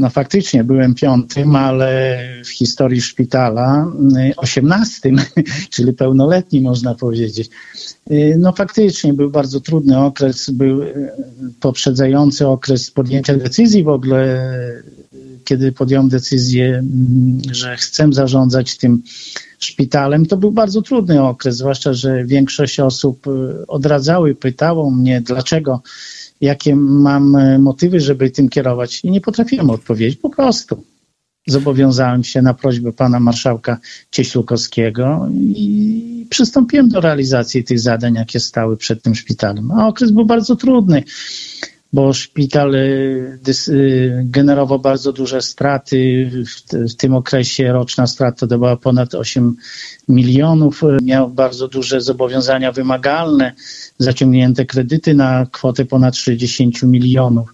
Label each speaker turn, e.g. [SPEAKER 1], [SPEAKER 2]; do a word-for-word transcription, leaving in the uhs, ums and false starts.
[SPEAKER 1] No faktycznie byłem piątym, ale w historii szpitala osiemnastym, czyli pełnoletni można powiedzieć. No faktycznie był bardzo trudny okres, był poprzedzający okres podjęcia decyzji w ogóle, kiedy podjąłem decyzję, że chcę zarządzać tym szpitalem. To był bardzo trudny okres, zwłaszcza, że większość osób odradzały, pytało mnie, dlaczego, jakie mam motywy, żeby tym kierować i nie potrafiłem odpowiedzieć, po prostu. Zobowiązałem się na prośbę pana marszałka Cieślukowskiego i przystąpiłem do realizacji tych zadań, jakie stały przed tym szpitalem. A okres był bardzo trudny, bo szpital generował bardzo duże straty. W, w tym okresie roczna strata to była ponad osiem milionów. Miał bardzo duże zobowiązania wymagalne, zaciągnięte kredyty na kwotę ponad sześćdziesiąt milionów.